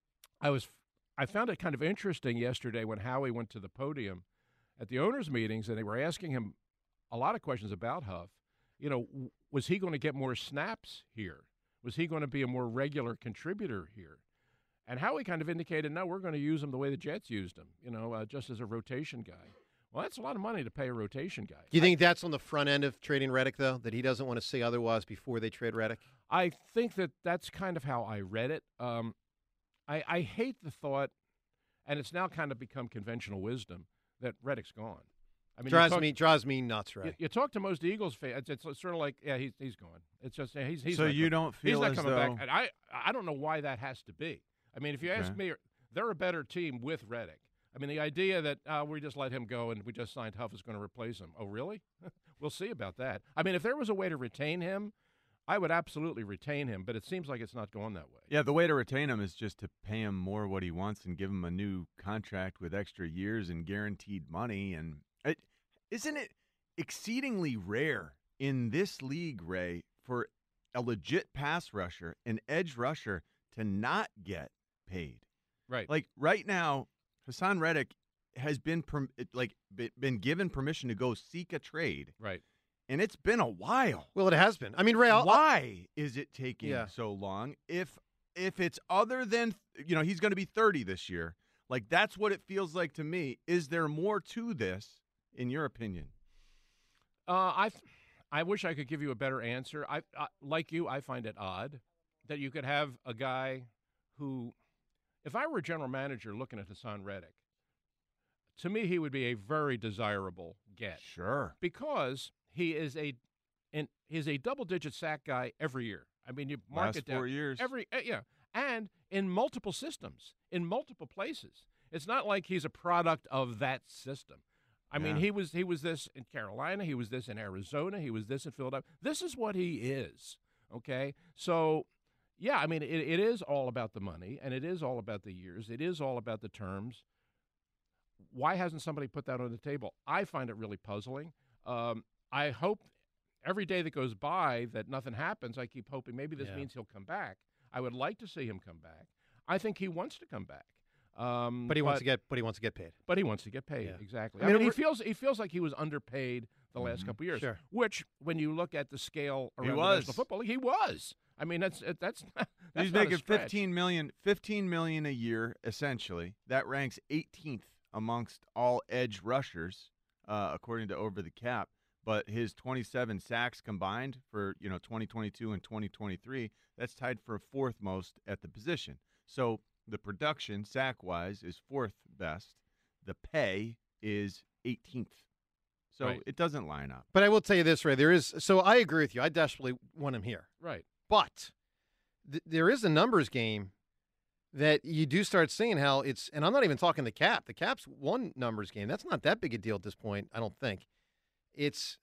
I was I found it kind of interesting yesterday when Howie went to the podium at the owners' meetings, and they were asking him a lot of questions about Huff. You know, w- was he going to get more snaps here? Was he going to be a more regular contributor here? And Howie kind of indicated, no, we're going to use him the way the Jets used him, you know, uh, just as a rotation guy. Well, that's a lot of money to pay a rotation guy. Do you think that's on the front end of trading Reddick, though, that he doesn't want to see otherwise before they trade Reddick? I think that that's kind of how I read it. Um, I, I hate the thought, and it's now kind of become conventional wisdom, that Reddick's gone. I mean, drives talk, me drives me nuts, right? You, you talk to most Eagles fans, it's, it's sort of like, yeah, he's he's gone. It's just yeah, he's he's. So not you coming, don't feel he's not as coming though... back. And I I don't know why that has to be. I mean, if you Okay. ask me, they're a better team with Reddick. I mean, the idea that uh, we just let him go and we just signed Huff is going to replace him. Oh, really? We'll see about that. I mean, if there was a way to retain him, I would absolutely retain him, but it seems like it's not going that way. Yeah, the way to retain him is just to pay him more what he wants and give him a new contract with extra years and guaranteed money. And it, isn't it exceedingly rare in this league, Ray, for a legit pass rusher, an edge rusher, to not get paid? Right. Like right now, Hassan Reddick has been perm- like been given permission to go seek a trade. Right. And it's been a while. Well, it has been. I mean, Ray, I'll, why is it taking Yeah. so long? If if it's other than, you know, he's going to be thirty this year. Like, that's what it feels like to me. Is there more to this, in your opinion? Uh, I, I wish I could give you a better answer. I, I like you, I find it odd that you could have a guy who, if I were a general manager looking at Hassan Reddick, to me he would be a very desirable get. Sure. Because he is a, and he's a double-digit sack guy every year. I mean, you mark Last it down four years. every uh, yeah, and in multiple systems, in multiple places. It's not like he's a product of that system. I mean, Yeah. he was he was this in Carolina, he was this in Arizona, he was this in Philadelphia. This is what he is. Okay, so yeah, I mean, it, it is all about the money, and it is all about the years. It is all about the terms. Why hasn't somebody put that on the table? I find it really puzzling. Um, I hope every day that goes by that nothing happens. I keep hoping maybe this Yeah. means he'll come back. I would like to see him come back. I think he wants to come back. Um, but he wants to get but he wants to get paid. But he wants to get paid. Yeah. Exactly. I I mean, mean, he we're- feels he feels like he was underpaid the last couple of years. Sure. Which, when you look at the scale He around the was. National Football League, he was. I mean, that's that's. that's He's not a making stretch. fifteen million, fifteen million a year, essentially. That ranks eighteenth amongst all edge rushers, uh, according to Over the Cap. But his twenty-seven sacks combined for, you know, twenty twenty-two and twenty twenty-three, that's tied for fourth most at the position. So the production, sack-wise, is fourth best. The pay is eighteenth. So Right. it doesn't line up. But I will tell you this, Ray. There is so I agree with you. I desperately want him here. Right. But th- there is a numbers game that you do start seeing how it's, and I'm not even talking the cap. The cap's one numbers game. That's not that big a deal at this point, I don't think. It's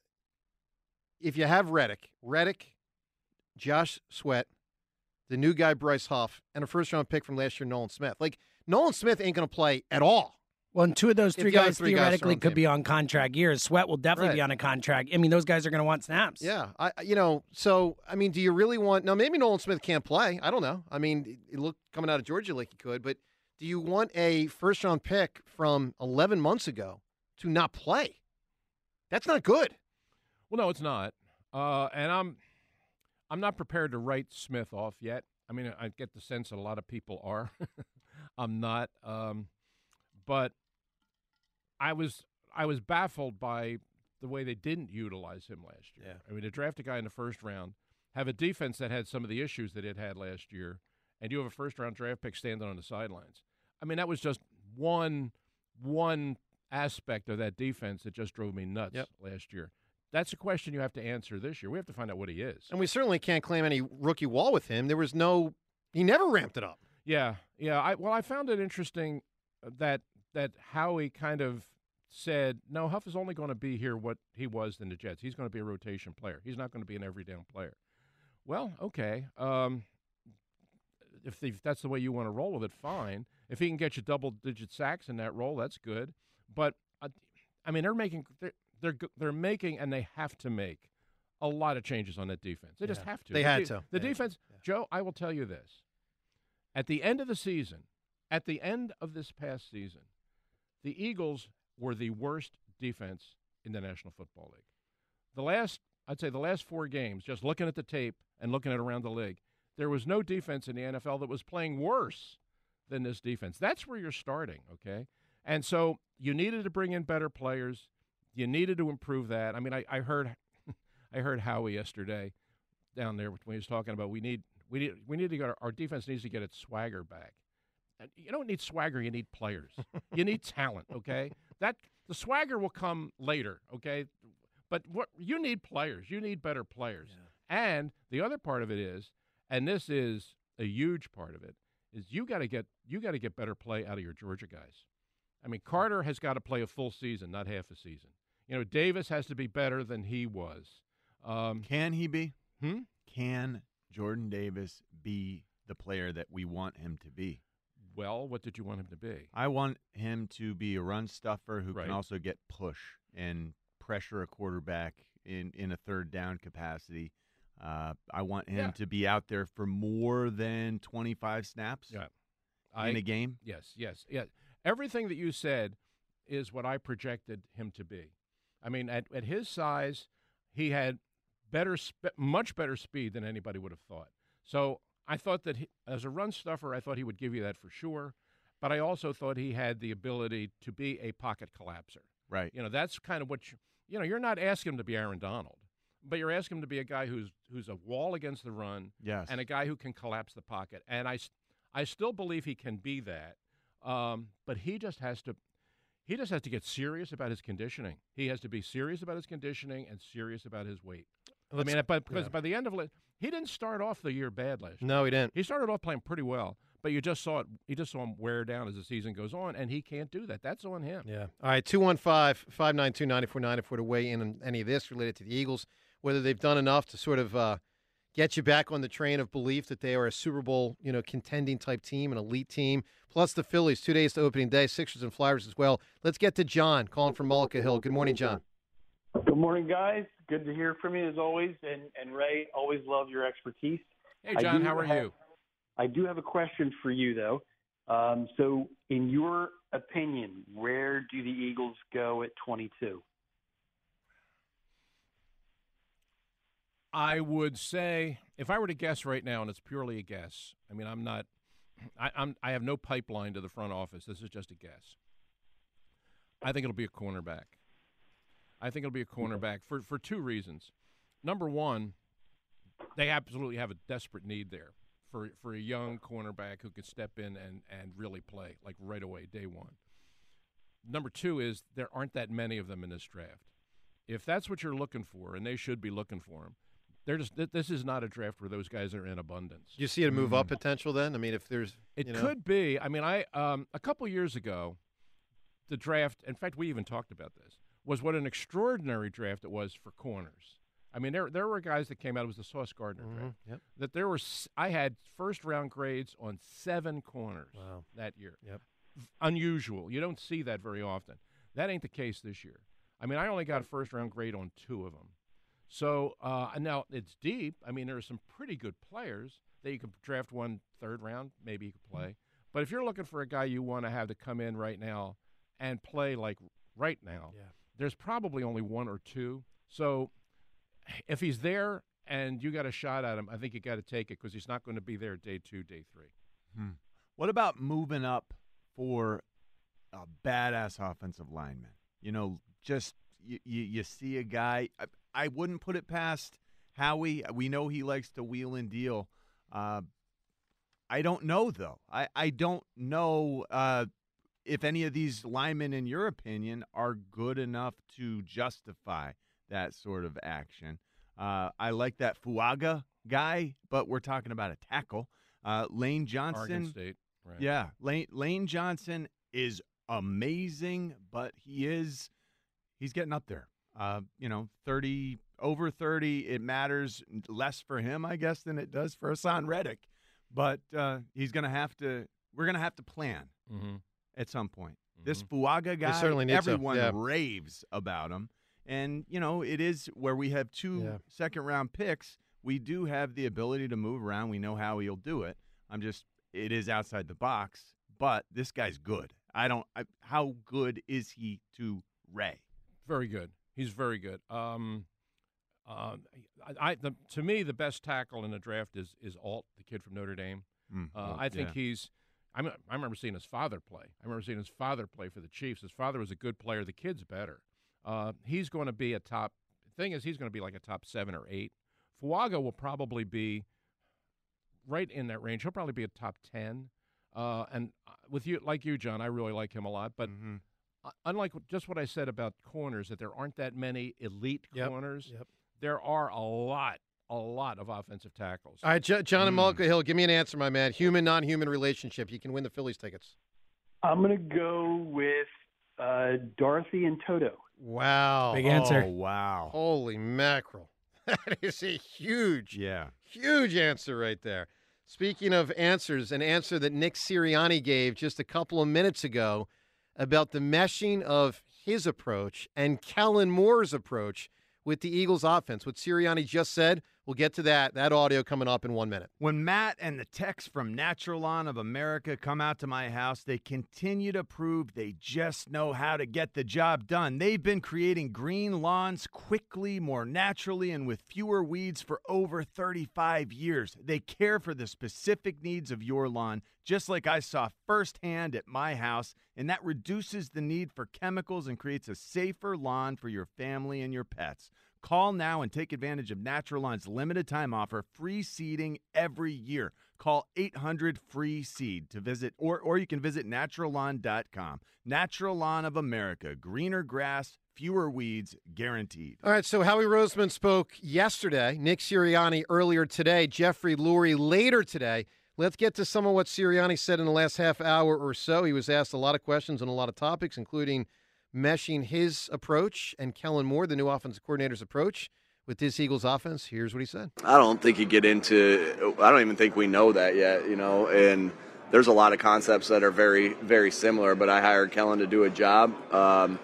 if you have Reddick, Reddick, Josh Sweat, the new guy Bryce Huff, and a first round pick from last year, Nolan Smith. Like Nolan Smith ain't going to play at all. Well, and two of those If three the other guys three guys are theoretically on the could team. be on contract years. Sweat will definitely Right. be on a contract. I mean, those guys are going to want snaps. Yeah, I I- you know, so I mean, do you really want? Now, maybe Nolan Smith can't play. I don't know. I mean, it looked coming out of Georgia like he could, but do you want a first round pick from eleven months ago to not play? That's not good. Well, no, it's not. Uh, and I'm, I'm not prepared to write Smith off yet. I mean, I get the sense that a lot of people are. I'm not. Um, but I was, I was baffled by the way they didn't utilize him last year. Yeah. I mean, to draft a guy in the first round, have a defense that had some of the issues that it had last year, and you have a first-round draft pick standing on the sidelines. I mean, that was just one one aspect of that defense that just drove me nuts Yep. last year. That's a question you have to answer this year. We have to find out what he is. And we certainly can't claim any rookie wall with him. There was no – he never ramped it up. Yeah, yeah. I Well, I found it interesting that that Howie kind of said, no, Huff is only going to be here what he was in the Jets. He's going to be a rotation player. He's not going to be an every-down player. Well, okay. Um, if, if that's the way you want to roll with it, fine. If he can get you double-digit sacks in that role, that's good. But, uh, I mean, they're making – they're, they're they're making and they have to make a lot of changes on that defense. They just Yeah. have to. They the had de- to. The They had defense – Joe, I will tell you this. At the end of the season, at the end of this past season, the Eagles were the worst defense in the National Football League. The last, I'd say the last four games, just looking at the tape and looking at around the league, there was no defense in the N F L that was playing worse than this defense. That's where you're starting, okay? And so you needed to bring in better players. You needed to improve that. I mean, I, I heard I heard Howie yesterday down there when he was talking about we need we need we need to get our, our defense needs to get its swagger back. And you don't need swagger, you need players. You need talent, okay? That the swagger will come later, okay? But what you need players. You need better players. Yeah. And the other part of it is, and this is a huge part of it, is you got to get you got to get better play out of your Georgia guys. I mean, Carter has got to play a full season, not half a season. You know, Davis has to be better than he was. Um, Can he be? Hmm? Can Jordan Davis be the player that we want him to be? Well, what did you want him to be? I want him to be a run stuffer who Right. can also get push and pressure a quarterback in, in a third down capacity. Uh, I want him Yeah. to be out there for more than twenty-five snaps Yeah. in I- a game. Yes, yes, yes. Everything that you said is what I projected him to be. I mean, at, at his size, he had better, sp- much better speed than anybody would have thought. So I thought that he, as a run stuffer, I thought he would give you that for sure. But I also thought he had the ability to be a pocket collapser. Right. You know, that's kind of what you, you know, you're not asking him to be Aaron Donald, but you're asking him to be a guy who's who's a wall against the run Yes. and a guy who can collapse the pocket. And I, I still believe he can be that. Um, but he just has to he just has to get serious about his conditioning. He has to be serious about his conditioning and serious about his weight. Let's- I mean, but because yeah. by the end of it, he didn't start off the year bad last year. No, he didn't. He started off playing pretty well, but you just saw it. You just saw him wear down as the season goes on, and he can't do that. That's on him. Yeah. All right, two one five, five nine two, nine four nine four to weigh in on any of this related to the Eagles, whether they've done enough to sort of uh, get you back on the train of belief that they are a Super Bowl, you know, contending type team, an elite team, plus the Phillies, two days to opening day, Sixers and Flyers as well. Let's get to John, calling from Mullica Hill. Good morning, John. Good morning, guys. Good to hear from you as always. And, and Ray, always love your expertise. Hey, I John, do how are have- you? I do have a question for you, though. Um, so, in your opinion, where do the Eagles go at twenty-two? I would say, if I were to guess right now, and it's purely a guess. I mean, I'm not. I, I'm. I have no pipeline to the front office. This is just a guess. I think it'll be a cornerback. I think it'll be a cornerback for for two reasons. Number one, they absolutely have a desperate need there for for a young cornerback who could step in and and really play like right away, day one. Number two is there aren't that many of them in this draft. If that's what you're looking for, and they should be looking for them, they're just. This is not a draft where those guys are in abundance. Do you see a move up potential then? I mean, if there's It you know, could be. I mean, I um, a couple years ago, the draft. In fact, we even talked about this. Was what an extraordinary draft it was for corners. I mean, there there were guys that came out. It was the Sauce Gardner Mhm, draft. yep. That there were. s- I had first round grades on seven corners Wow. that year. Yep. Unusual. You don't see that very often. That ain't the case this year. I mean, I only got a first round grade on two of them. So uh, and now it's deep. I mean, there are some pretty good players that you could draft one third round. Maybe you could play. But if you're looking for a guy you want to have to come in right now and play like right now, Yeah. there's probably only one or two. So if he's there and you got a shot at him, I think you got to take it because he's not going to be there day two, day three. Hmm. What about moving up for a badass offensive lineman? You know, just you, you, you see a guy. I, I wouldn't put it past Howie. We know he likes to wheel and deal. Uh, I don't know, though. I, I don't know uh, if any of these linemen, in your opinion, are good enough to justify that sort of action. Uh, I like that Fuaga guy, but we're talking about a tackle. Uh, Lane Johnson. Oregon State. Right. Yeah, Lane, Lane Johnson is amazing, but he is he's getting up there. Uh, you know, thirty over thirty. It matters less for him, I guess, than it does for Hassan Reddick. But uh, he's going to have to. We're going to have to plan mm-hmm. at some point. Mm-hmm. This Fuaga guy, certainly need to, everyone yeah. raves about him, and you know, it is where we have two Yeah. second round picks. We do have the ability to move around. We know how he'll do it. I'm just. It is outside the box, but this guy's good. I don't. I, how good is he to Ray? Very good. He's very good. Um, uh, I, I the, to me, the best tackle in the draft is is Alt, the kid from Notre Dame. Mm, uh, well, I think yeah. he's. I mean, I remember seeing his father play. I remember seeing his father play for the Chiefs. His father was a good player. The kid's better. Uh, he's going to be a top. Thing is, he's going to be like a top seven or eight. Fuaga will probably be right in that range. He'll probably be a top ten. Uh, and with you, like you, John, I really like him a lot. But mm-hmm. unlike just what I said about corners, that there aren't that many elite Yep. corners, Yep. there are a lot, a lot of offensive tackles. All right, J- John and Mm. Mulca Hill, give me an answer, my man. Human, non-human relationship. You can win the Phillies tickets. I'm going to go with uh, Dorothy and Toto. Wow. Big answer. Oh, wow. Holy mackerel. That is a huge, Yeah. huge answer right there. Speaking of answers, an answer that Nick Sirianni gave just a couple of minutes ago about the meshing of his approach and Kellen Moore's approach with the Eagles offense. What Sirianni just said, we'll get to that. That audio coming up in one minute. When Matt and the techs from Natural Lawn of America come out to my house, they continue to prove they just know how to get the job done. They've been creating green lawns quickly, more naturally, and with fewer weeds for over thirty-five years. They care for the specific needs of your lawn, just like I saw firsthand at my house, and that reduces the need for chemicals and creates a safer lawn for your family and your pets. Call now and take advantage of Natural Lawn's limited time offer, free seeding every year. Call eight hundred free seed to visit, or, or you can visit natural lawn dot com. Natural Lawn of America, greener grass, fewer weeds, guaranteed. All right, so Howie Roseman spoke yesterday, Nick Sirianni earlier today, Jeffrey Lurie later today. Let's get to some of what Sirianni said in the last half hour or so. He was asked a lot of questions on a lot of topics, including meshing his approach and Kellen Moore, the new offensive coordinator's approach, with this Eagles offense. Here's what he said. I don't think you get into – I don't even think we know that yet, you know, and there's a lot of concepts that are very, very similar, but I hired Kellen to do a job, um,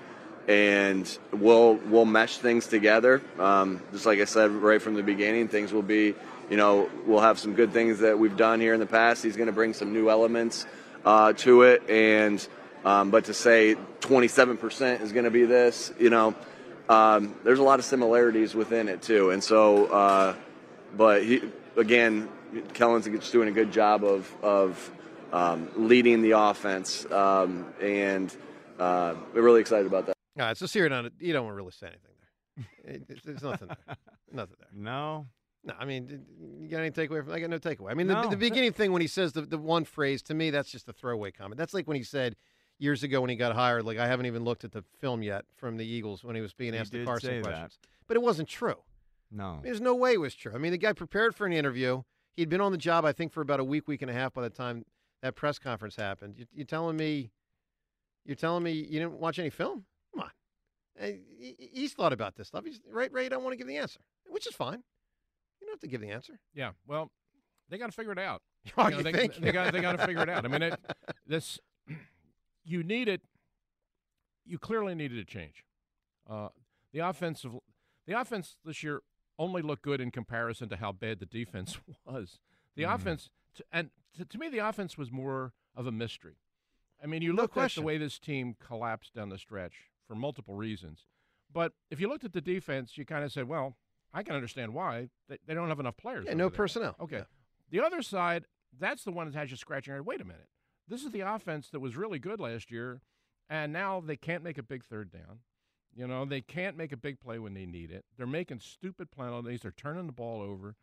and we'll we'll mesh things together. Um, just like I said right from the beginning, things will be – you know, we'll have some good things that we've done here in the past. He's going to bring some new elements uh, to it, and um, but to say twenty-seven percent is going to be this, you know, um, there's a lot of similarities within it too. And so, uh, but he, again, Kellen's just doing a good job of of um, leading the offense, um, and uh, we're really excited about that. All right, so Sirianni, you don't really say anything there. It, it, there's nothing there. Nothing there. No. No, I mean, you got any takeaway from? I got no takeaway. I mean, No. the, the beginning thing when he says the, the one phrase, to me, that's just a throwaway comment. That's like when he said years ago when he got hired, like, I haven't even looked at the film yet from the Eagles when he was being He asked the did Carson say that. questions. But it wasn't true. No. There's no way it was true. I mean, the guy prepared for an interview. He'd been on the job, I think, for about a week, week and a half by the time that press conference happened. You, you're telling me, you're telling me you didn't watch any film? Come on. Hey, he- he's thought about this stuff. He's right. Ray don't want to give the answer, which is fine. You don't have to give the answer. Yeah, well, they got to figure it out. Oh, You know, you they, think? they got they got to figure it out. I mean, it, this you need it. You clearly needed a change. Uh, the offensive, the offense this year only looked good in comparison to how bad the defense was. The Mm. offense, to, and to, to me, the offense was more of a mystery. I mean, you No looked at question. the way this team collapsed down the stretch for multiple reasons. But if you looked at the defense, you kind of said, well, I can understand why. They, they don't have enough players. Yeah, over no there. personnel. Okay. Yeah. The other side, that's the one that has you scratching your head. Wait a minute. This is the offense that was really good last year, and now they can't make a big third down. You know, they can't make a big play when they need it. They're making stupid penalties. They're turning the ball over.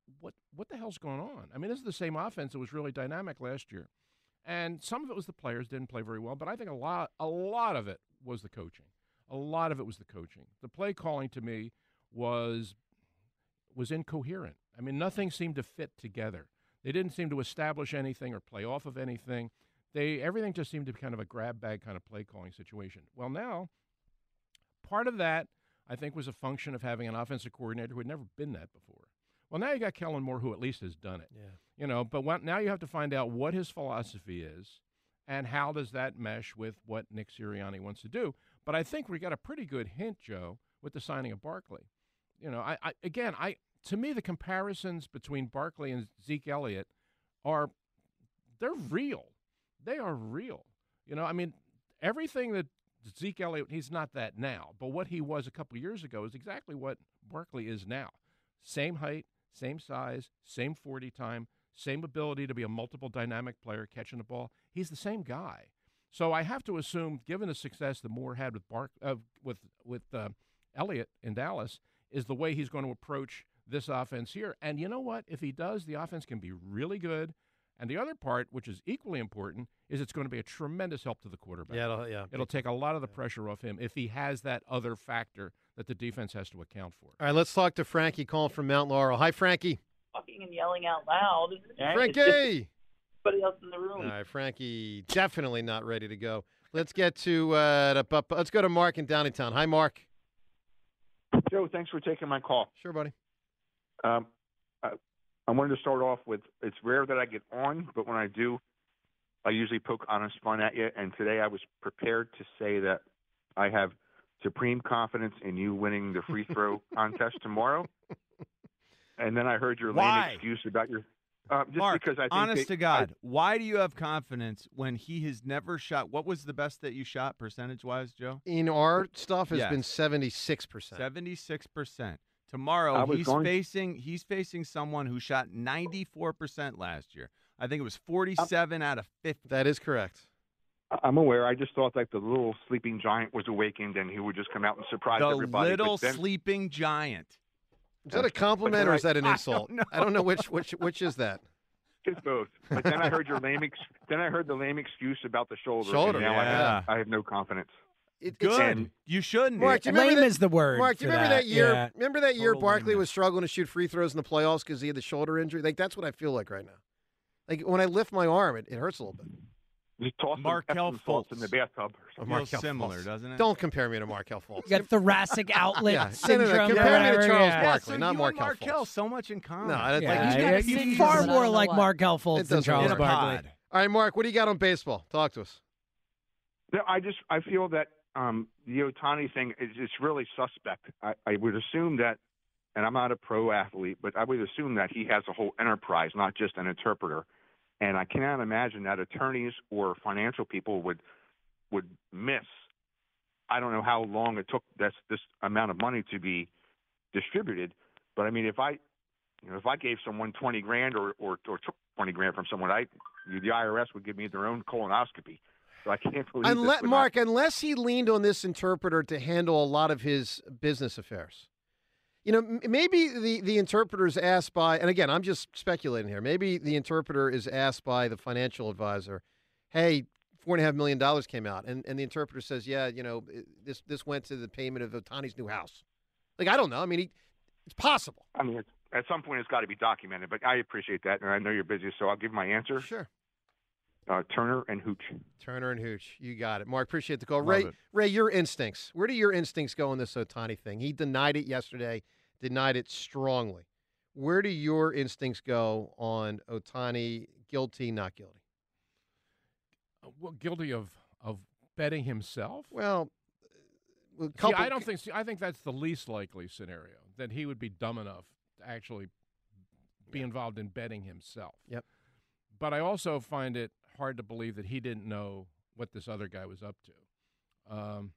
what what the hell's going on? I mean, this is the same offense that was really dynamic last year. And some of it was the players didn't play very well, but I think a lot a lot of it was the coaching. A lot of it was the coaching. The play calling to me was was incoherent. I mean, nothing seemed to fit together. They didn't seem to establish anything or play off of anything. They everything just seemed to be kind of a grab bag kind of play calling situation. Well, now part of that I think was a function of having an offensive coordinator who had never been that before. Well, now you got Kellen Moore, who at least has done it. Yeah. You know, but what, now you have to find out what his philosophy is and how does that mesh with what Nick Sirianni wants to do. But I think we got a pretty good hint, Joe, with the signing of Barkley. You know, I, I again, I to me the comparisons between Barkley and Zeke Elliott are they're real. They are real. You know, I mean, everything that Zeke Elliott, he's not that now, but what he was a couple of years ago is exactly what Barkley is now. Same height, same size, same forty time, same ability to be a multiple dynamic player catching the ball. He's the same guy. So I have to assume, given the success that Moore had with Bark uh, with with uh, Elliott in Dallas, is the way he's going to approach this offense here. And you know what? If he does, the offense can be really good. And the other part, which is equally important, is it's going to be a tremendous help to the quarterback. Yeah, it'll, yeah. It'll take a lot of the pressure off him if he has that other factor that the defense has to account for. All right, let's talk to Frankie calling from Mount Laurel. Hi, Frankie. Talking and yelling out loud. Frankie! Everybody else in the room. All right, Frankie, definitely not ready to go. Let's get to uh, the, let's go to Mark in Downingtown. Hi, Mark. Joe, thanks for taking my call. Sure, buddy. Um, I, I wanted to start off with, it's rare that I get on, but when I do, I usually poke honest fun at you. And today I was prepared to say that I have supreme confidence in you winning the free throw contest tomorrow. And then I heard your Why? lame excuse about your uh, just Mark, because I think honest they, to God, I, why do you have confidence when he has never shot? What was the best that you shot percentage-wise, Joe? In our stuff has yes. been seventy-six percent. seventy-six percent. Tomorrow he's going... facing he's facing someone who shot ninety-four percent last year. I think it was forty-seven um, out of fifty. That is correct. I'm aware. I just thought like the little sleeping giant was awakened and he would just come out and surprise the everybody. The little then... sleeping giant. Is that a compliment or is that an insult? I don't, I don't know which which which is that. It's both. But then I heard your lame. Ex- then I heard the lame excuse about the shoulder. Shoulder. And now Yeah. I, have, I have no confidence. It, Good. And, you shouldn't. Mark, do you remember lame that, is the word. Mark, do you for remember that, that year? Yeah. Remember that year Total Barkley lameness. was struggling to shoot free throws in the playoffs because he had the shoulder injury. Like that's what I feel like right now. Like when I lift my arm, it, it hurts a little bit. Just toss Markelle some Fultz in the Fultz. bathtub. Oh, Feels Markelle similar, Fultz. doesn't it? Don't compare me to Markelle Fultz. You got thoracic outlet Yeah. No, no, no, syndrome. compare or me to whatever, Charles yeah. Barkley, Yeah, so not you Markelle and Markelle Fultz. so much in common. No, that's Yeah, like he's yeah, got he's he's far got- more like what. Markelle Fultz It than doesn't Charles matter. Barkley. All right, Mark, what do you got on baseball? Talk to us. No, I just I feel that um, the Ohtani thing is it's really suspect. I, I would assume that, and I'm not a pro athlete, but I would assume that he has a whole enterprise, not just an interpreter. And I cannot imagine that attorneys or financial people would would miss. I don't know how long it took this this amount of money to be distributed, but I mean, if I, you know, if I gave someone twenty grand or or, or took twenty grand from someone, I the I R S would give me their own colonoscopy. So I can't believe this Unless, would Mark, not- unless he leaned on this interpreter to handle a lot of his business affairs. You know, m- maybe the, the interpreter is asked by, and again, I'm just speculating here, maybe the interpreter is asked by the financial advisor, hey, four and a half million dollars came out. And, and the interpreter says, yeah, you know, this this went to the payment of Ohtani's new house. Like, I don't know. I mean, he, it's possible. I mean, it's, at some point it's got to be documented, but I appreciate that, and I know you're busy, so I'll give my answer. Sure. Uh, Turner and Hooch. Turner and Hooch. You got it. Mark, appreciate the call. Love Ray, it. Ray, your instincts. Where do your instincts go on this Ohtani thing? He denied it yesterday, denied it strongly. Where do your instincts go on Ohtani, guilty, not guilty? Well, guilty of of betting himself. Well, a See, couple, I don't think. See, I think that's the least likely scenario. That he would be dumb enough to actually be involved in betting himself. Yep. But I also find it hard to believe that he didn't know what this other guy was up to. Um,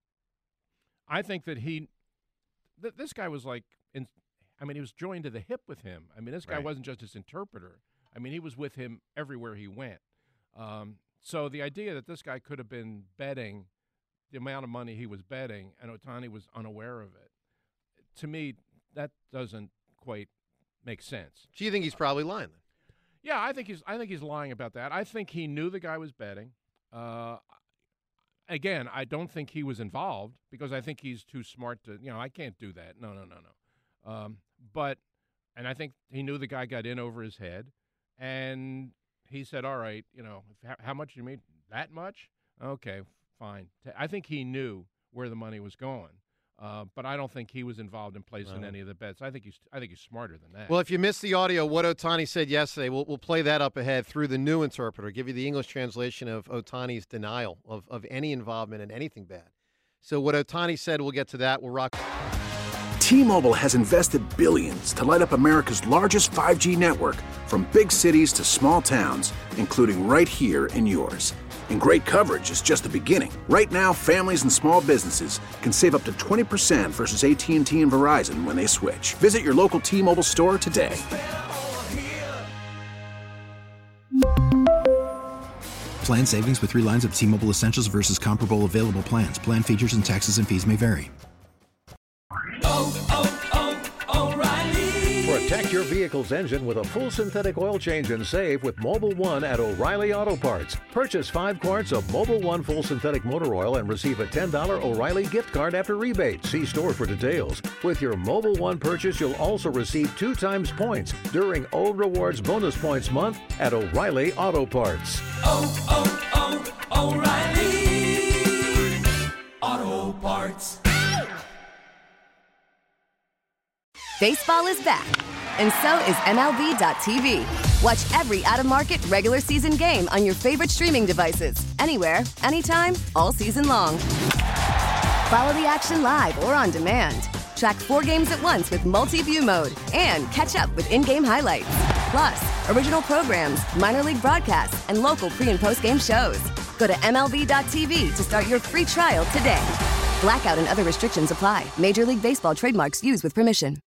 I think that he, th- this guy was like, in, I mean, he was joined to the hip with him. I mean, this guy Right. wasn't just his interpreter. I mean, he was with him everywhere he went. Um, so the idea that this guy could have been betting the amount of money he was betting and Ohtani was unaware of it, to me, that doesn't quite makes sense. Do you think he's probably lying then? Yeah, I think he's I think he's lying about that. I think he knew the guy was betting. Uh, again, I don't think he was involved because I think he's too smart to, you know, I can't do that. No, no, no, no. Um, but, and I think he knew the guy got in over his head, and he said, all right, you know, how, how much you made? That much? Okay, fine. I think he knew where the money was going. Uh, but I don't think he was involved in placing No. any of the bets. I think he's I think he's smarter than that. Well, if you missed the audio, what Ohtani said yesterday, we'll, we'll play that up ahead through the new interpreter, give you the English translation of Ohtani's denial of, of any involvement in anything bad. So what Ohtani said, we'll get to that. We'll rock. T-Mobile has invested billions to light up America's largest five G network, from big cities to small towns, including right here in yours. And great coverage is just the beginning. Right now, families and small businesses can save up to twenty percent versus A T and T and Verizon when they switch. Visit your local T-Mobile store today. Plan savings with three lines of T-Mobile Essentials versus comparable available plans. Plan features and taxes and fees may vary. Protect your vehicle's engine with a full synthetic oil change and save with Mobil one at O'Reilly Auto Parts. Purchase five quarts of Mobil one full synthetic motor oil and receive a ten dollars O'Reilly gift card after rebate. See store for details. With your Mobil one purchase, you'll also receive two times points during O Rewards Bonus Points Month at O'Reilly Auto Parts. Oh, oh, oh, O'Reilly Auto Parts. Baseball is back, and so is M L B dot T V. Watch every out-of-market, regular season game on your favorite streaming devices, anywhere, anytime, all season long. Follow the action live or on demand. Track four games at once with multi-view mode and catch up with in-game highlights. Plus, original programs, minor league broadcasts, and local pre- and post-game shows. Go to M L B dot T V to start your free trial today. Blackout and other restrictions apply. Major League Baseball trademarks used with permission.